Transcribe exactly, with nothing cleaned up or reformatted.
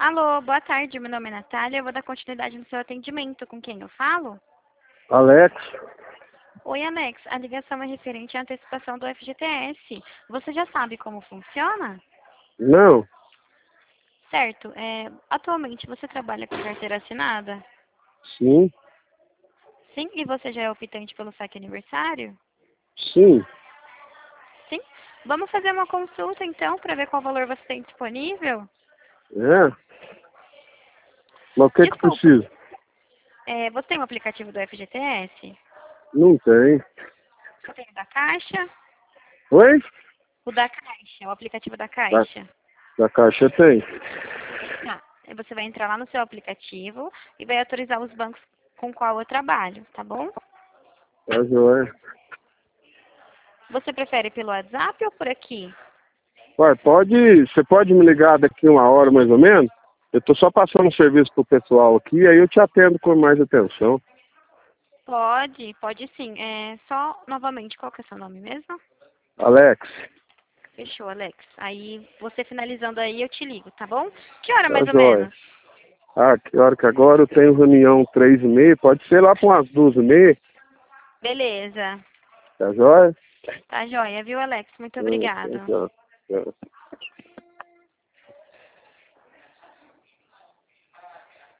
Alô, boa tarde, meu nome é Natália, eu vou dar continuidade no seu atendimento. Com quem eu falo? Alex? Oi, Alex, a ligação é referente à antecipação do F G T S. Você já sabe como funciona? Não. Certo, é, atualmente você trabalha com carteira assinada? Sim. Sim, e você já é optante pelo saque aniversário? Sim. Sim. Vamos fazer uma consulta então para ver qual valor você tem disponível? É? Mas o que que Desculpa, precisa? é, você tem o aplicativo do F G T S? Não tem. Você tem o da Caixa? Oi? O da Caixa, o aplicativo da Da, Caixa. da caixa tem. Tá. Aí você vai entrar lá no seu aplicativo e vai autorizar os bancos com qual eu trabalho, tá bom? Tá joia. Você prefere pelo WhatsApp ou por aqui? Ué, pode. Você pode me ligar daqui uma hora mais ou menos? Eu tô só passando um serviço pro pessoal aqui, aí eu te atendo com mais atenção. Pode, pode sim. É só, novamente, qual que é o seu nome mesmo? Alex, Fechou, Alex. Aí, você finalizando aí, eu te ligo, tá bom? Que hora tá mais ou joia. menos? Ah, que hora que agora eu tenho reunião três e meia, pode ser lá para umas duas e meia, Beleza. tá joia? Tá joia, viu, Alex? Muito Hum, obrigado. tá, tá.